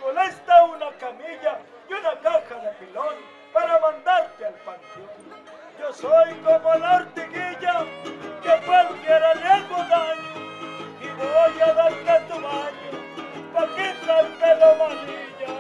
molesta una camilla y una caja de pilón para mandarte al panteón. Yo soy como la ortiguilla que a cualquiera le hago daño y voy a darte tu baño pa' quitarte la malilla.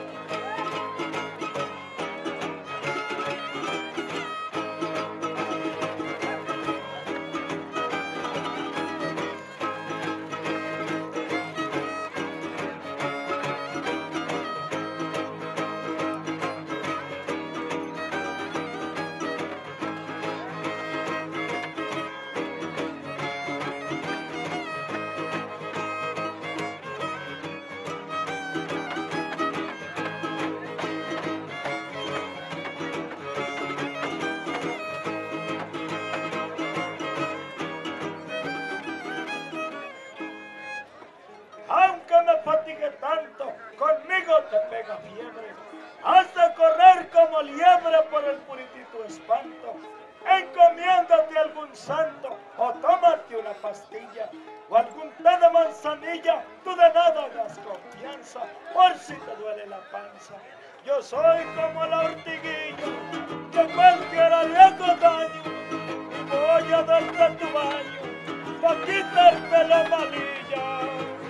Aunque me fatigue tanto, conmigo te pega fiebre. Has de correr como liebre por el puritito espanto. Encomiéndate a algún santo o tómate una pastilla o algún té de manzanilla. Tú de nada hagas confianza por si te duele la panza. Yo soy como la ortiguilla que cualquiera le hago daño y voy a darte tu baño pa' quitarte la malilla.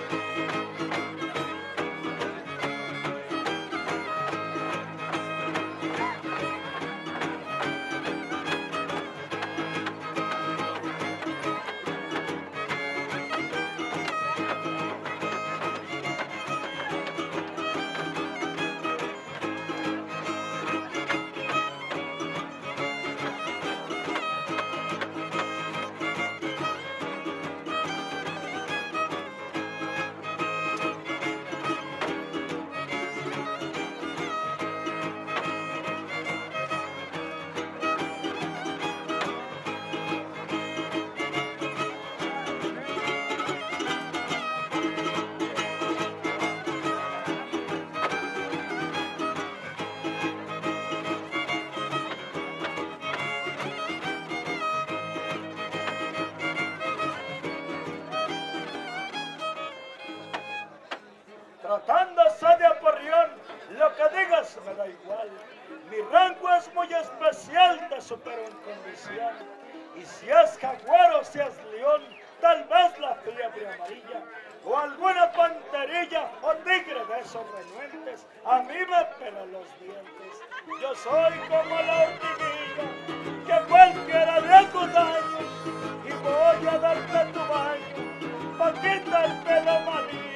Tratándose de aporreón, lo que digas me da igual. Mi rango es muy especial, te supero en condición. Y si es jaguar o si es león, tal vez la fiebre amarilla, o alguna panterilla o tigre de esos renuentes, a mí me pelan los dientes. Yo soy como la ortiguilla, que cualquiera le hago daño, y voy a darte tu baño, pa' quitarte la malilla.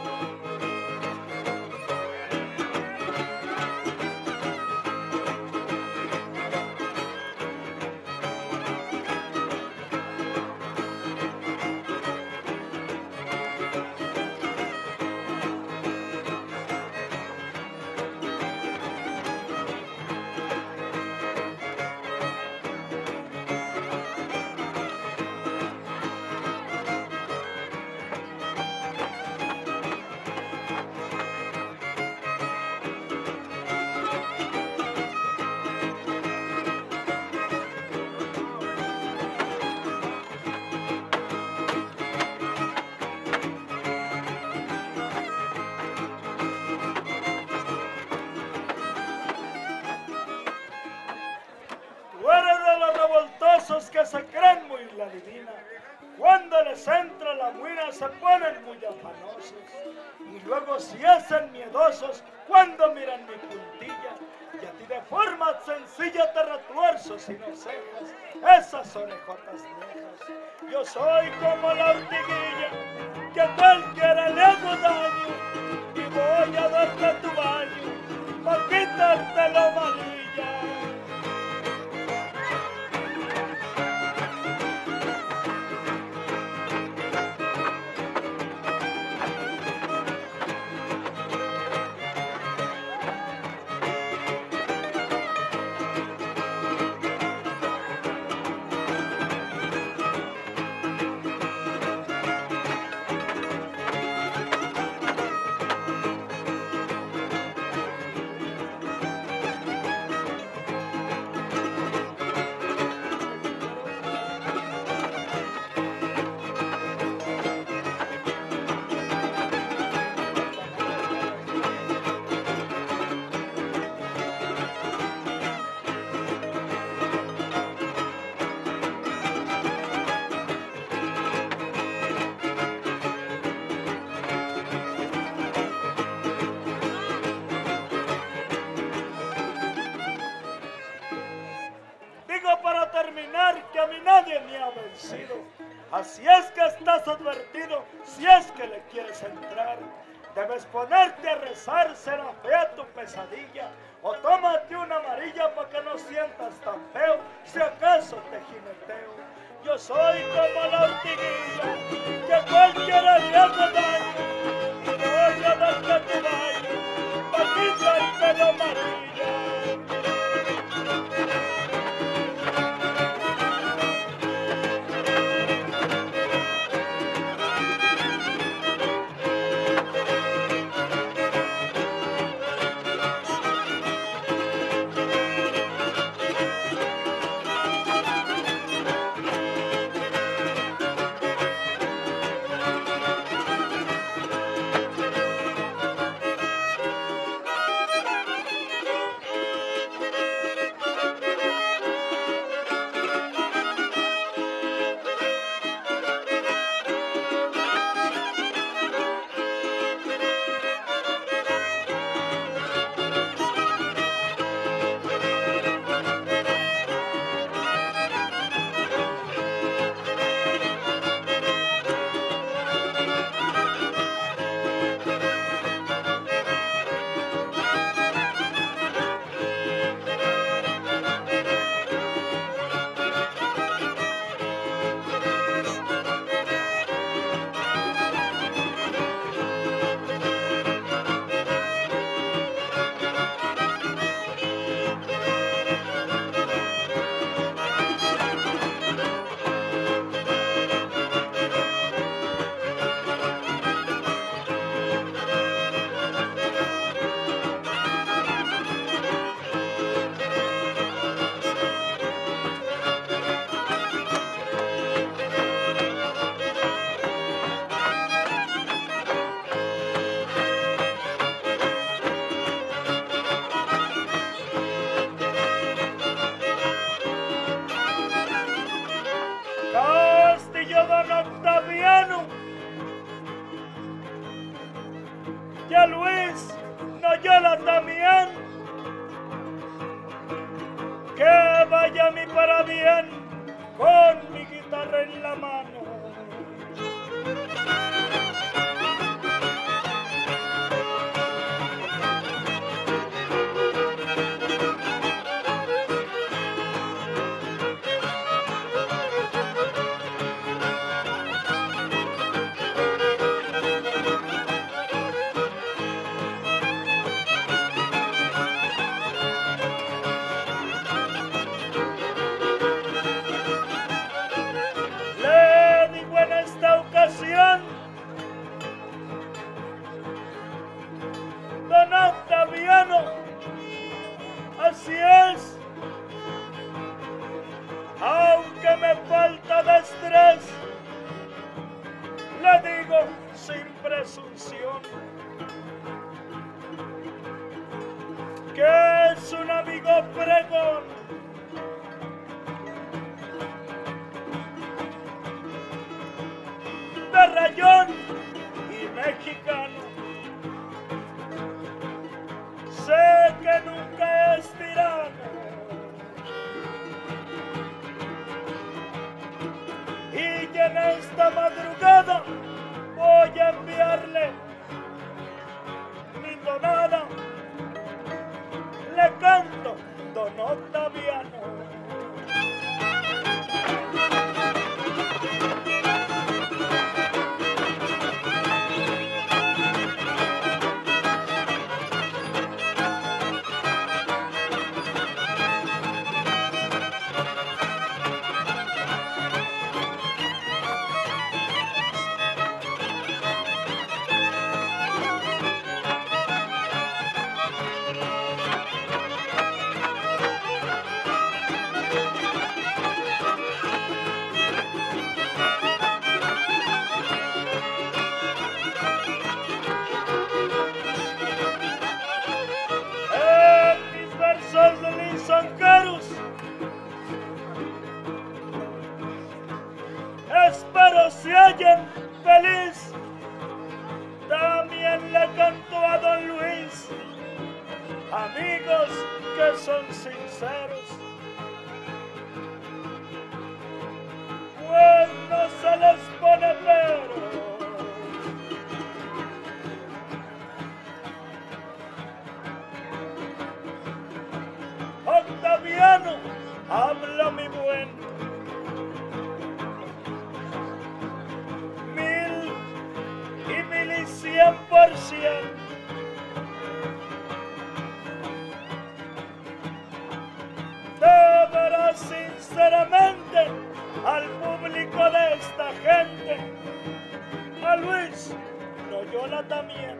Que se creen muy la divina, cuando les entra la muina se ponen muy afanosos y luego se hacen miedosos cuando miran mi puntilla y a ti de forma sencilla te retuerzo si no cejas esas orejotas nejas. Yo soy como la ortiguilla que a cualquiera le hago daño y voy a darte tu baño pa' quitarte la malilla. vencido. Así es que estás advertido, si es que le quieres entrar. Debes ponerte a rezar, será fea tu pesadilla. O tómate una amarilla para que no sientas tan feo, si acaso te jineteo. Yo soy como la ortiguilla, que cualquiera le hace daño. Y voy a darte tu baño, pa' quitarte la amarilla. Castillo don Octaviano, ya Luis Noyola también, que vaya mi para bien con mi guitarra en la mano. Don Octaviano, así es, aunque me falta destrez, le digo sin presunción que es un amigo fregón. De rayón y mexicano, sé que nunca es tirano, y en esta madrugada voy a enviarle mi tonada, le canto don Octaviano. Espero se hallen feliz. También le canto a don Luis, amigos que son sinceros. pues no se les pone pero. Octaviano, habla mi buen. 1000 y 1100%. De veras, sinceramente, al público de esta gente, a Luis Loyola también.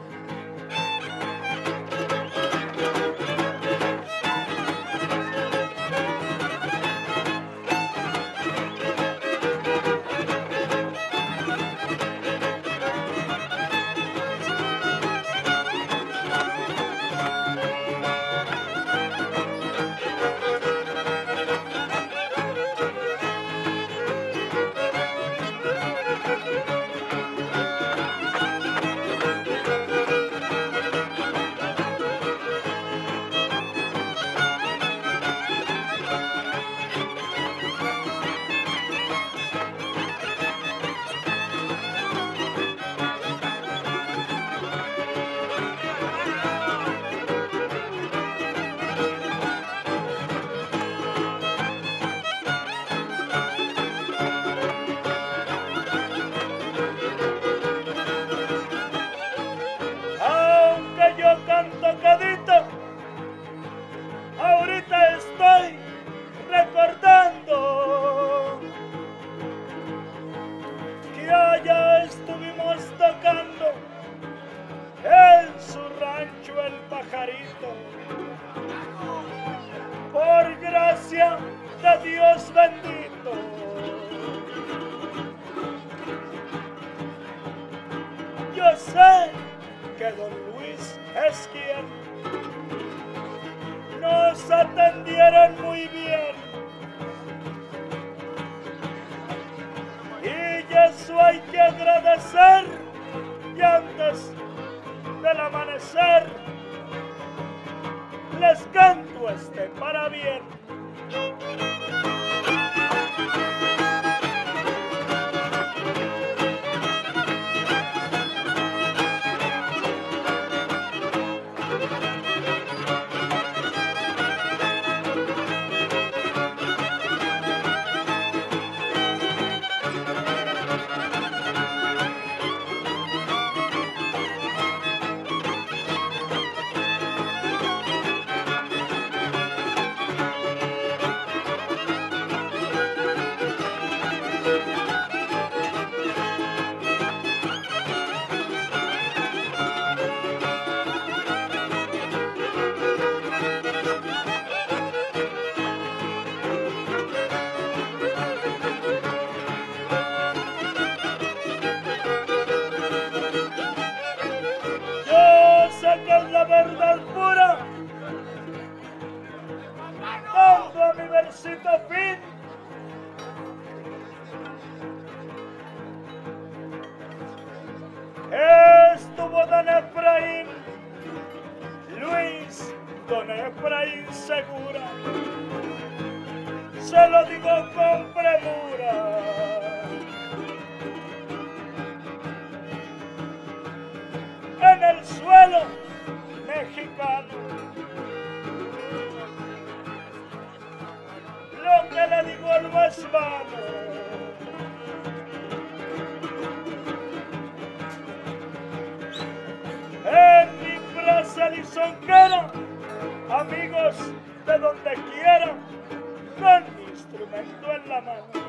Aunque yo canto cadito, ahorita estoy recordando que allá estuvimos tocando en su rancho El Pajarito. Por gracia de Dios bendito, yo sé que don Luis es quien. Nos atendieron muy bien y eso hay que agradecer. Y antes del amanecer les canto este para bien. Que es la verdad pura, dando a mi versito fin. Estuvo don Efraín, Luis, don Efraín Segura, se lo digo con premura. En el suelo mexicano, lo que le digo no es vano. En mi frase lisonjera, amigos de donde quiera, con mi instrumento en la mano.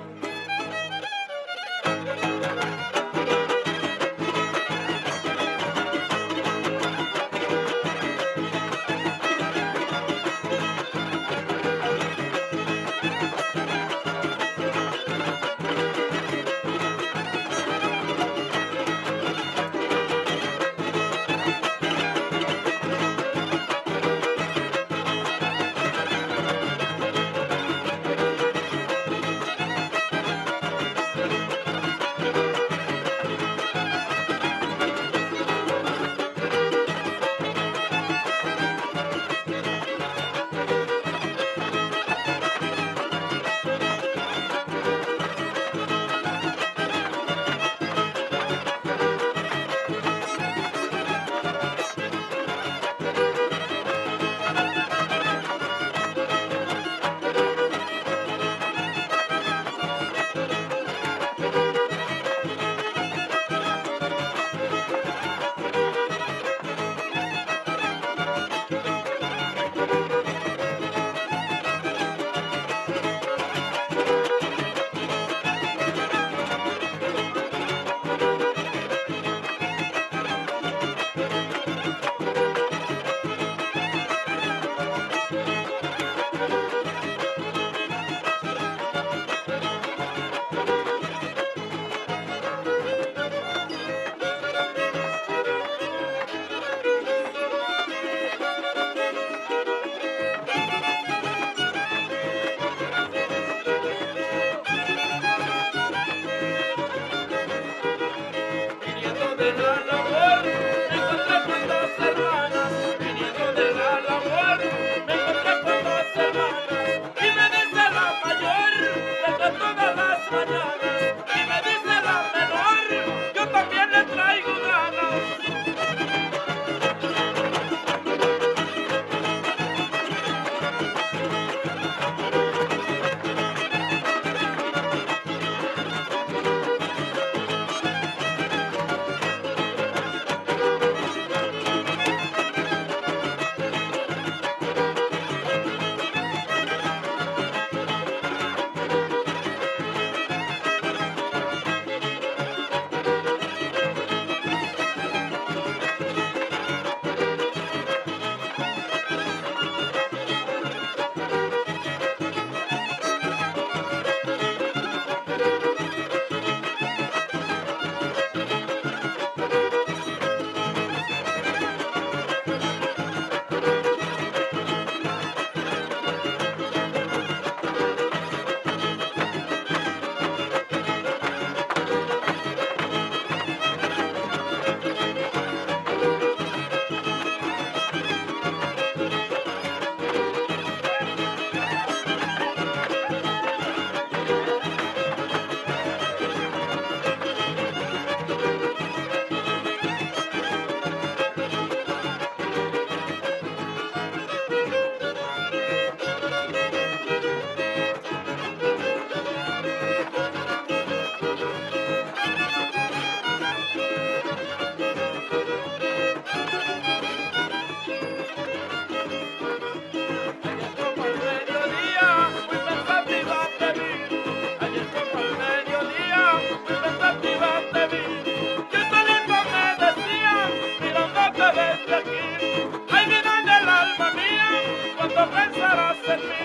Desde aquí, ay, mira en el alma mía, cuando pensarás en mí.